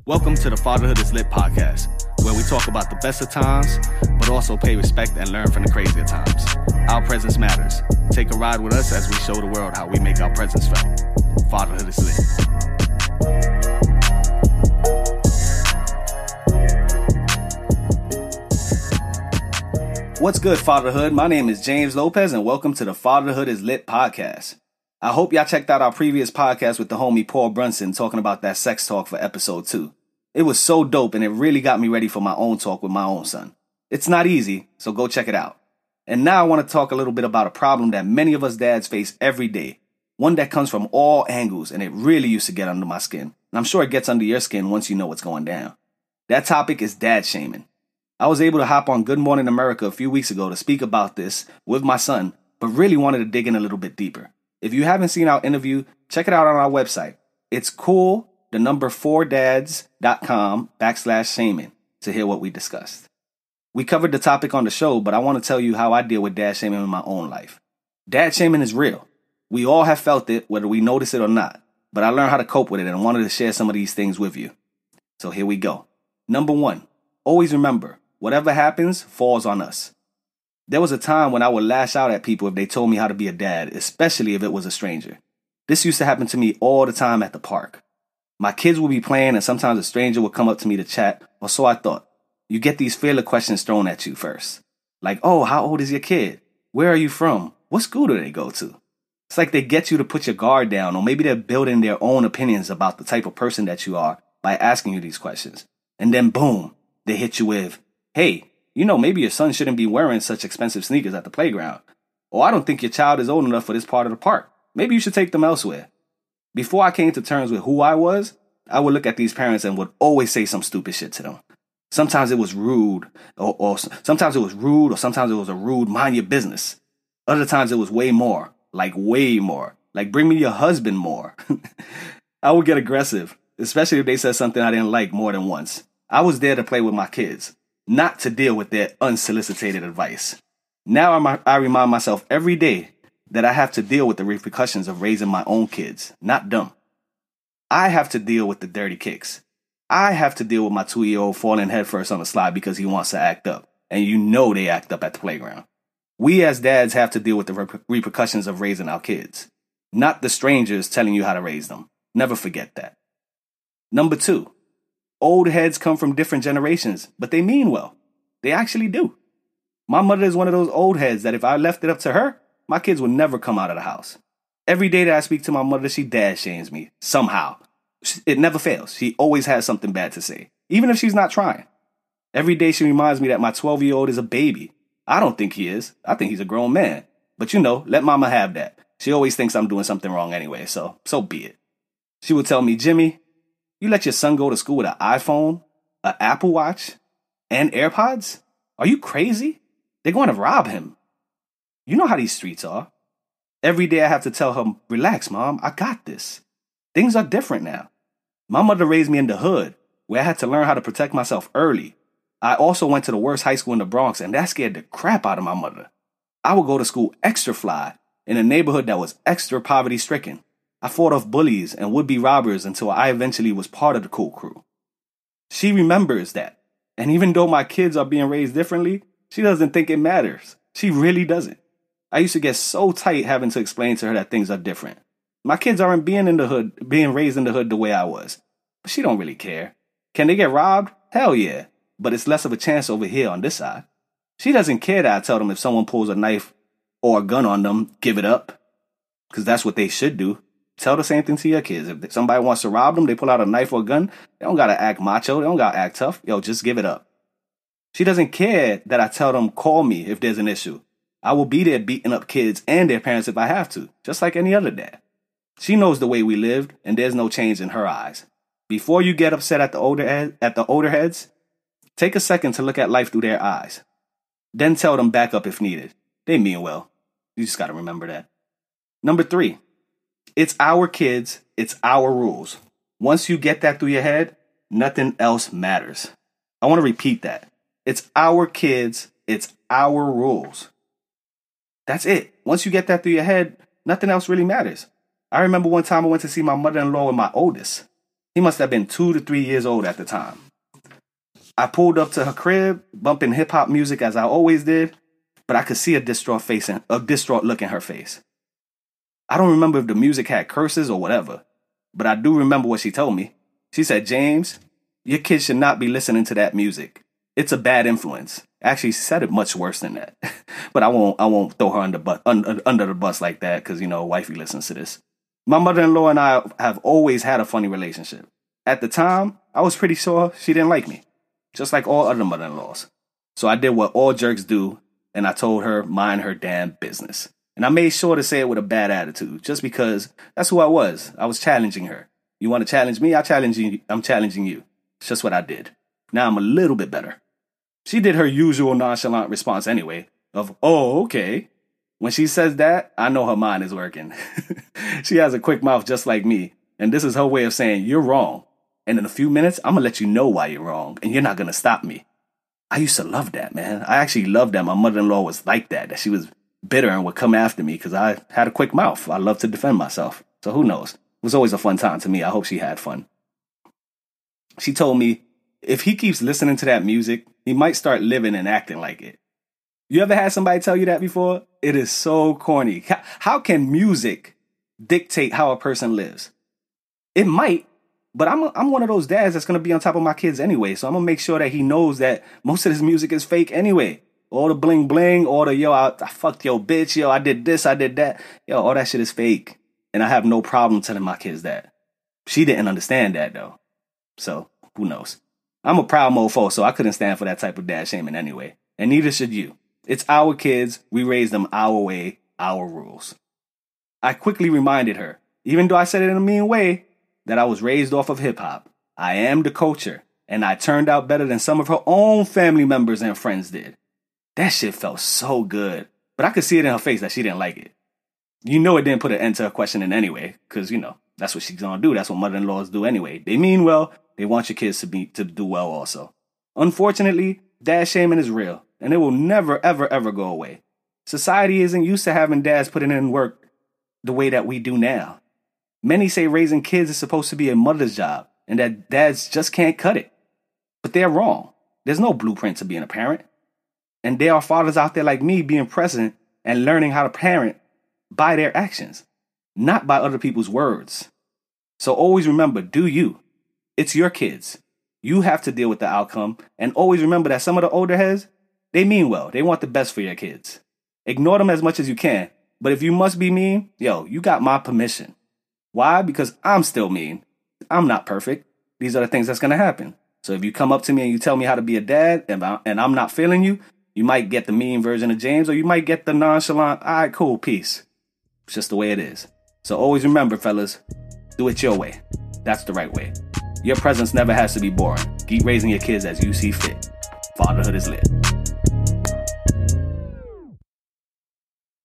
Welcome to the Fatherhood is Lit podcast, where we talk about the best of times, but also pay respect and learn from the crazier times. Our presence matters. Take a ride with us as we show the world how we make our presence felt. Fatherhood is Lit. What's good, Fatherhood? My name is James Lopez, and welcome to the Fatherhood is Lit podcast. I hope y'all checked out our previous podcast with the homie Paul Brunson talking about that sex talk for episode 2. It was so dope, and it really got me ready for my own talk with my own son. It's not easy, so go check it out. And now I want to talk a little bit about a problem that many of us dads face every day. One that comes from all angles, and it really used to get under my skin. And I'm sure it gets under your skin once you know what's going down. That topic is dad shaming. I was able to hop on Good Morning America a few weeks ago to speak about this with my son, but really wanted to dig in a little bit deeper. If you haven't seen our interview, check it out on our website. It's cool4dads.com/shaming to hear what we discussed. We covered the topic on the show, but I want to tell you how I deal with dad shaming in my own life. Dad shaming is real. We all have felt it, whether we notice it or not. But I learned how to cope with it and wanted to share some of these things with you. So here we go. Number 1, always remember, whatever happens falls on us. There was a time when I would lash out at people if they told me how to be a dad, especially if it was a stranger. This used to happen to me all the time at the park. My kids would be playing and sometimes a stranger would come up to me to chat, or so I thought. You get these fearless questions thrown at you first. Like, oh, how old is your kid? Where are you from? What school do they go to? It's like they get you to put your guard down, or maybe they're building their own opinions about the type of person that you are by asking you these questions. And then boom, they hit you with, hey, you know, maybe your son shouldn't be wearing such expensive sneakers at the playground. Or I don't think your child is old enough for this part of the park. Maybe you should take them elsewhere. Before I came to terms with who I was, I would look at these parents and would always say some stupid shit to them. Sometimes it was rude, or sometimes it was a rude mind your business. Other times it was way more, like bring me your husband more. I would get aggressive, especially if they said something I didn't like more than once. I was there to play with my kids, not to deal with their unsolicited advice. Now I remind myself every day that I have to deal with the repercussions of raising my own kids, not them. I have to deal with the dirty kicks. I have to deal with my 2-year-old falling headfirst on the slide because he wants to act up, and you know they act up at the playground. We as dads have to deal with the repercussions of raising our kids, not the strangers telling you how to raise them. Never forget that. Number 2. Old heads come from different generations, but they mean well. They actually do. My mother is one of those old heads that if I left it up to her, my kids would never come out of the house. Every day that I speak to my mother, she dad shames me, somehow. It never fails. She always has something bad to say, even if she's not trying. Every day she reminds me that my 12-year-old is a baby. I don't think he is. I think he's a grown man. But let mama have that. She always thinks I'm doing something wrong anyway, so be it. She would tell me, Jimmy, you let your son go to school with an iPhone, an Apple Watch, and AirPods? Are you crazy? They're going to rob him. You know how these streets are. Every day I have to tell her, relax, Mom, I got this. Things are different now. My mother raised me in the hood, where I had to learn how to protect myself early. I also went to the worst high school in the Bronx, and that scared the crap out of my mother. I would go to school extra fly in a neighborhood that was extra poverty-stricken. I fought off bullies and would-be robbers until I eventually was part of the cool crew. She remembers that. And even though my kids are being raised differently, she doesn't think it matters. She really doesn't. I used to get so tight having to explain to her that things are different. My kids aren't being raised in the hood the way I was. But she don't really care. Can they get robbed? Hell yeah. But it's less of a chance over here on this side. She doesn't care that I tell them if someone pulls a knife or a gun on them, give it up. Because that's what they should do. Tell the same thing to your kids. If somebody wants to rob them, they pull out a knife or a gun, they don't got to act macho. They don't got to act tough. Yo, just give it up. She doesn't care that I tell them, call me if there's an issue. I will be there beating up kids and their parents if I have to, just like any other dad. She knows the way we lived, and there's no change in her eyes. Before you get upset at the older heads, take a second to look at life through their eyes. Then tell them back up if needed. They mean well. You just got to remember that. Number 3. It's our kids, it's our rules. Once you get that through your head, nothing else matters. I want to repeat that. It's our kids, it's our rules. That's it. Once you get that through your head, nothing else really matters. I remember one time I went to see my mother-in-law with my oldest. He must have been 2 to 3 years old at the time. I pulled up to her crib, bumping hip-hop music as I always did, but I could see a distraught look in her face. I don't remember if the music had curses or whatever, but I do remember what she told me. She said, "James, your kids should not be listening to that music. It's a bad influence." Actually, she said it much worse than that. But I won't throw her under the bus like that because, wifey listens to this. My mother-in-law and I have always had a funny relationship. At the time, I was pretty sure she didn't like me, just like all other mother-in-laws. So I did what all jerks do, and I told her mind her damn business. And I made sure to say it with a bad attitude, just because that's who I was. I was challenging her. You want to challenge me? I'm challenging you. It's just what I did. Now I'm a little bit better. She did her usual nonchalant response anyway, of, "Oh, okay." When she says that, I know her mind is working. She has a quick mouth just like me, and this is her way of saying, "You're wrong. And in a few minutes, I'm going to let you know why you're wrong, and you're not going to stop me." I used to love that, man. I actually loved that my mother-in-law was like that she was bitter and would come after me because I had a quick mouth. I love to defend myself. So who knows? It was always a fun time to me. I hope she had fun. She told me, if he keeps listening to that music, he might start living and acting like it. You ever had somebody tell you that before? It is so corny. How can music dictate how a person lives? It might, but I'm one of those dads that's going to be on top of my kids anyway, so I'm going to make sure that he knows that most of this music is fake anyway. All the bling bling, all the, I fucked your bitch, I did this, I did that. All that shit is fake. And I have no problem telling my kids that. She didn't understand that, though. So, who knows? I'm a proud mofo, so I couldn't stand for that type of dad shaming anyway. And neither should you. It's our kids. We raise them our way, our rules. I quickly reminded her, even though I said it in a mean way, that I was raised off of hip-hop. I am the culture, and I turned out better than some of her own family members and friends did. That shit felt so good, but I could see it in her face that she didn't like it. It didn't put an end to her questioning anyway, because, that's what she's gonna do. That's what mother-in-laws do anyway. They mean well. They want your kids to do well also. Unfortunately, dad shaming is real, and it will never, ever, ever go away. Society isn't used to having dads putting in work the way that we do now. Many say raising kids is supposed to be a mother's job, and that dads just can't cut it. But they're wrong. There's no blueprint to being a parent. And there are fathers out there like me being present and learning how to parent by their actions, not by other people's words. So always remember, do you. It's your kids. You have to deal with the outcome, and always remember that some of the older heads, they mean well. They want the best for your kids. Ignore them as much as you can, but if you must be mean, you got my permission. Why? Because I'm still mean. I'm not perfect. These are the things that's going to happen. So if you come up to me and you tell me how to be a dad, and I'm not feeling you, you might get the mean version of James, or you might get the nonchalant, all right, cool, peace. It's just the way it is. So always remember, fellas, do it your way. That's the right way. Your presence never has to be boring. Keep raising your kids as you see fit. Fatherhood is lit.